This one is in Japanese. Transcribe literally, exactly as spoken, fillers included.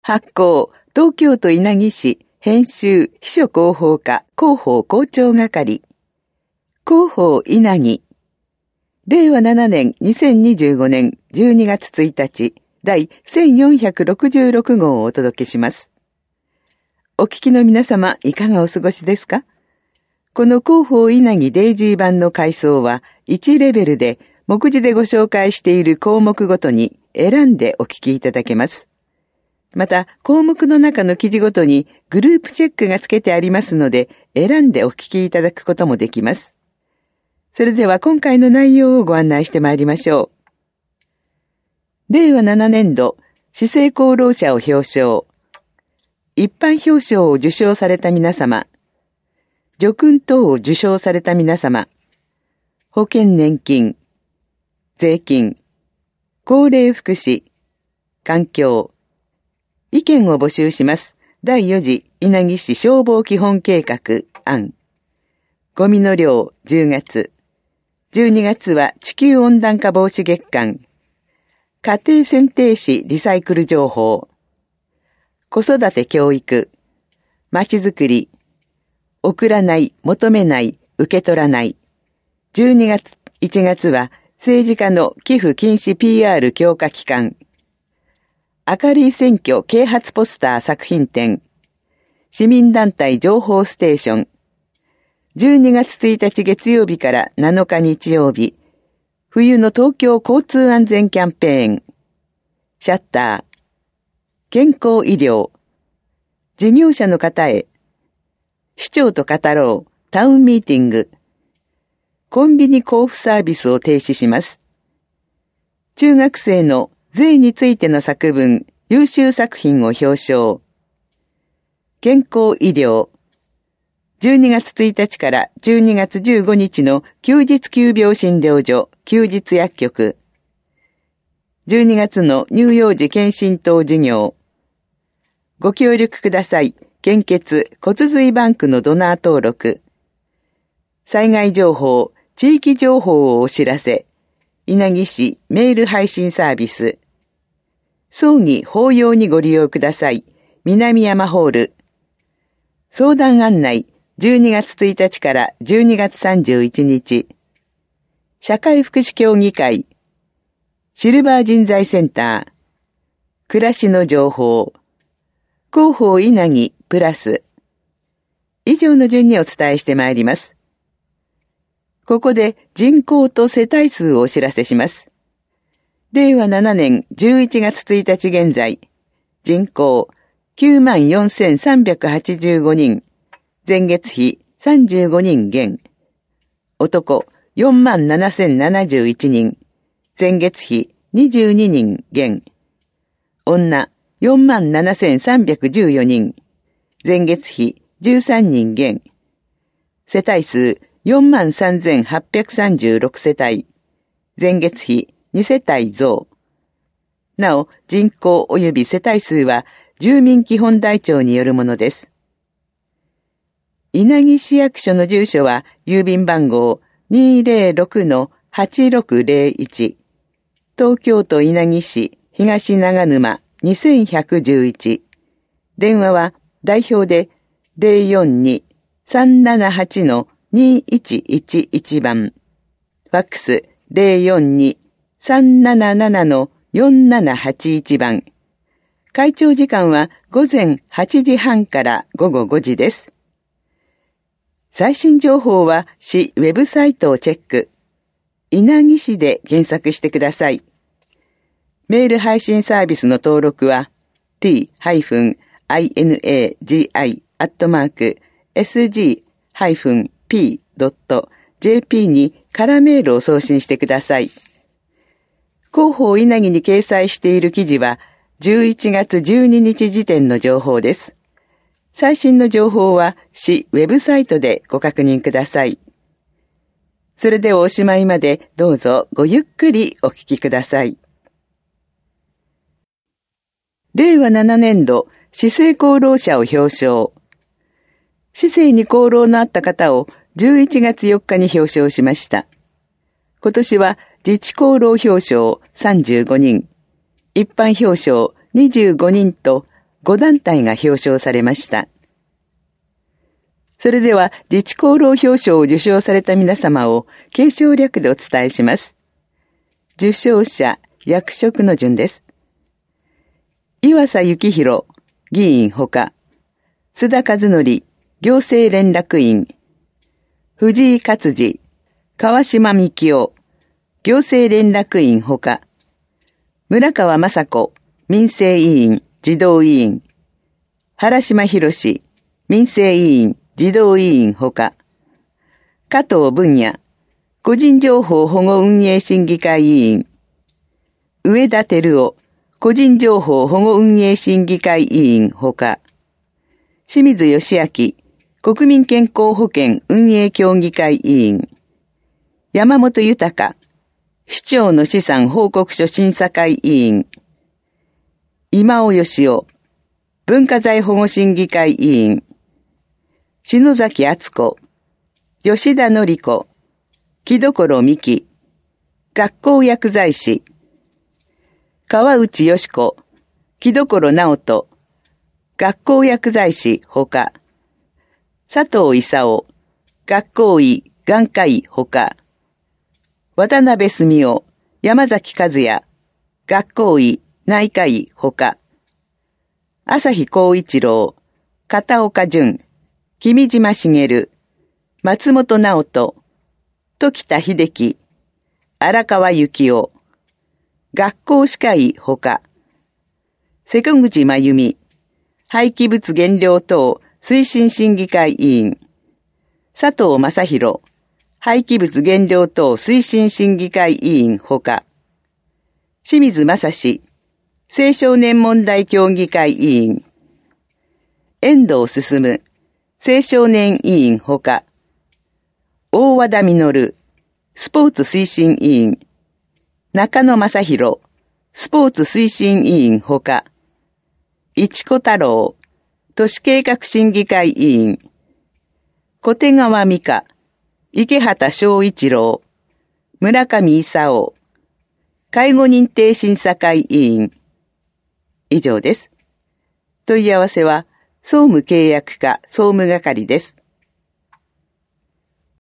発行、東京都稲城市、編集、秘書広報課、広報校長係。広報稲城。れいわななねんにせんにじゅうごねんじゅうにがつついたち、第せんよんひゃくろくじゅうろくごうをお届けします。お聞きの皆様、いかがお過ごしですか？この広報稲城デイジー版の階層はいちレベルで、目次でご紹介している項目ごとに選んでお聞きいただけます。また、項目の中の記事ごとにグループチェックがつけてありますので、選んでお聞きいただくこともできます。それでは今回の内容をご案内してまいりましょう。れいわななねんど、市政功労者を表彰。一般表彰を受賞された皆様。叙勲等を受賞された皆様。保険年金。税金。高齢福祉。環境。意見を募集します。だいよ次稲城市消防基本計画案。ゴミの量じゅうがつ。じゅうにがつは地球温暖化防止月間。家庭選定士リサイクル情報。子育て教育。まちづくり。送らない、求めない、受け取らない。じゅうにがつ、いちがつは政治家の寄付禁止 ピーアール 強化期間。明るい選挙啓発ポスター作品展。市民団体情報ステーション。じゅうにがつついたち月曜日からなのか日曜日。冬の東京交通安全キャンペーン。シャッター。健康医療。事業者の方へ。市長と語ろう。タウンミーティング。コンビニ交付サービスを停止します。中学生の税についての作文、優秀作品を表彰。健康医療。じゅうにがつついたちからじゅうにがつじゅうごにちの休日急病診療所、休日薬局。じゅうにがつの乳幼児健診等事業。ご協力ください。献血、骨髄バンクのドナー登録。災害情報、地域情報をお知らせ。稲城市メール配信サービス。葬儀法要にご利用ください。南山ホール。相談案内、じゅうにがつついたちからじゅうにがつさんじゅういちにち。社会福祉協議会。シルバー人材センター。暮らしの情報。広報稲城プラス。以上の順にお伝えしてまいります。ここで人口と世帯数をお知らせします。れいわななねんじゅういちがつついたち現在、人口 きゅうまんよんせんさんびゃくはちじゅうごにん、前月比さんじゅうごにん減。男 よんまんななせんななじゅういちにん、前月比にじゅうににん減。女よんまんななせんさんびゃくじゅうよにん、前月比じゅうさんにん減。世帯数よんまんさんぜんはっぴゃくさんじゅうろくせたい、前月比にせたい増。なお、人口及び世帯数は住民基本台帳によるものです。稲城市役所の住所は郵便番号 にーぜろろくのはちろくぜろいち、東京都稲城市東長沼にせんひゃくじゅういち。電話は代表で ぜろよんに さんななはち のにいちいちいち 番。ファックス ぜろよんに さんなななな のよんななはちいち 番。開庁時間はごぜんはちじはんからごごごじです。最新情報は市ウェブサイトをチェック。稲城市で検索してください。メール配信サービスの登録は ティーアイエヌエージーアイ アットマーク エスジー ピー ドット ジェーピー に空メールを送信してください。広報稲城に掲載している記事はじゅういちがつじゅうににち時点の情報です。最新の情報は市ウェブサイトでご確認ください。それではおしまいまでどうぞごゆっくりお聞きください。れいわななねんど市政功労者を表彰。市政に功労のあった方をじゅういちがつよっかに表彰しました。今年は自治功労表彰さんじゅうごにん、一般表彰にじゅうごにんとご団体が表彰されました。それでは、自治功労表彰を受賞された皆様を継承略でお伝えします。受賞者、役職の順です。岩佐幸宏、議員ほか、須田和則、行政連絡員、藤井勝次、川島幹夫、行政連絡員ほか、村川雅子、民生委員、児童委員、原島博士、民生委員、児童委員ほか、加藤文也、個人情報保護運営審議会委員、上田照夫、個人情報保護運営審議会委員ほか、清水義明、国民健康保険運営協議会委員、山本豊、市長の資産報告書審査会委員、今尾義夫、文化財保護審議会委員、篠崎敦子、吉田典子、木所美希、学校薬剤師、川内義子、木所直人、学校薬剤師ほか、佐藤勲、学校医、眼科医ほか、渡辺澄夫、山崎和也、学校医、内科医ほか、朝日光一郎、片岡淳、君島茂、松本直人、時田秀樹、荒川幸夫、学校歯科医ほか、瀬戸口真由美、廃棄物減量等推進審議会委員、佐藤正宏、廃棄物減量等推進審議会委員ほか、清水正史、青少年問題協議会委員、遠藤進、青少年委員ほか、大和田実、スポーツ推進委員、中野正宏、スポーツ推進委員ほか、市子太郎、都市計画審議会委員、小手川美香、池畑昭一郎、村上勲、介護認定審査会委員。以上です。問い合わせは、総務契約課総務係です。